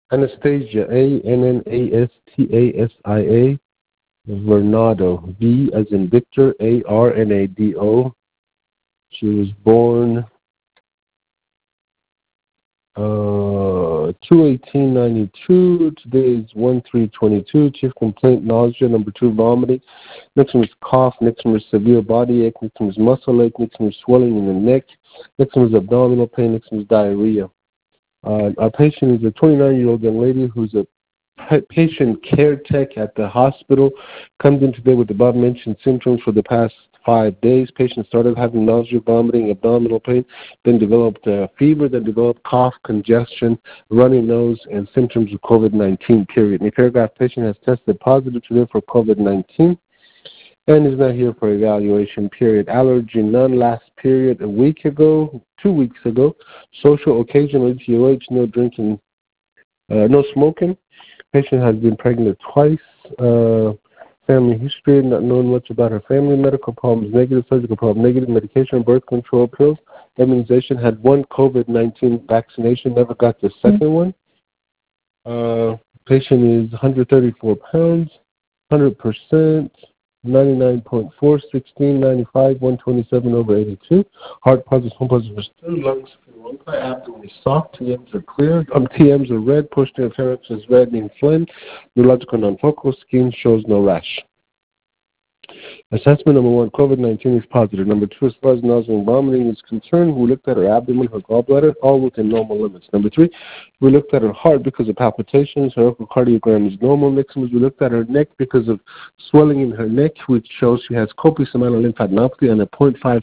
Anastasia, Annastasia, Varnado, V as in Victor, Arnado. She was born 2/18/92. Today is 1/3/22. Chief complaint: nausea. Number 2, vomiting. Next one is cough. Next one is severe body ache. Next one is muscle ache. Next one is swelling in the neck. Next one is abdominal pain. Next one is diarrhea. Our patient is a 29-year-old young lady who's a patient care tech at the hospital. Comes in today with the above-mentioned symptoms for the past 5 days. Patient started having nausea, vomiting, abdominal pain, then developed fever, then developed cough, congestion, runny nose, and symptoms of COVID-19, period. In the paragraph, patient has tested positive today for COVID-19 and is not here for evaluation, period. Allergy, none. Last period, a week ago, 2 weeks ago. Social, occasional ETOH, no drinking, no smoking. Patient has been pregnant twice. Family history, not knowing much about her family. Medical problems, negative. Surgical problem, negative. Medication, birth control pills. Immunization, had 1 COVID-19 vaccination, never got the second one. Patient is 134 pounds, 100%, 99.4, 16, 95, 127 over 82. Heart positive, home positive, still lungs, abdomen is soft, TMs are clear. TMs are red, posterior pharynx is red and inflamed. Neurological non-focal, skin shows no rash. Assessment: number 1, COVID-19 is positive. Number 2, as far as nausea and vomiting is concerned, we looked at her abdomen, her gallbladder, all within normal limits. Number 3, we looked at her heart because of palpitations. Her echocardiogram is normal. Next one is we looked at her neck because of swelling in her neck, which shows she has copious amount of lymphadenopathy and a 0.5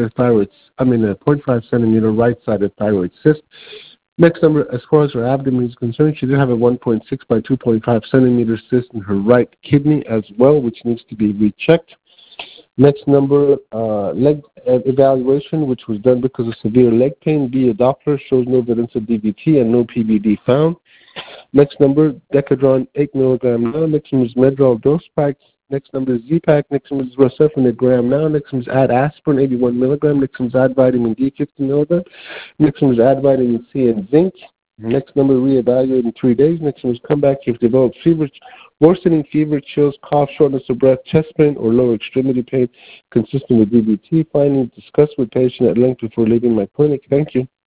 centimeter right-sided thyroid cyst. Next number, as far as her abdomen is concerned, she did have a 1.6 by 2.5 centimeter cyst in her right kidney as well, which needs to be rechecked. Next number, leg evaluation, which was done because of severe leg pain via Doppler, shows no evidence of DVT and no PBD found. Next number, Decadron 8 milligram now. Next one is Medrol dose packs. Next number is Z-Pack. Next one is Rosefin gram now. Next one is Add Aspirin 81 milligram. Next one is Add Vitamin D 50 milligram. Next one is Add Vitamin C and Zinc. Next number, reevaluate in 3 days. Next one is come back if developed fever, worsening fever, chills, cough, shortness of breath, chest pain, or lower extremity pain consistent with DVT. Findings discussed with patient at length before leaving my clinic. Thank you.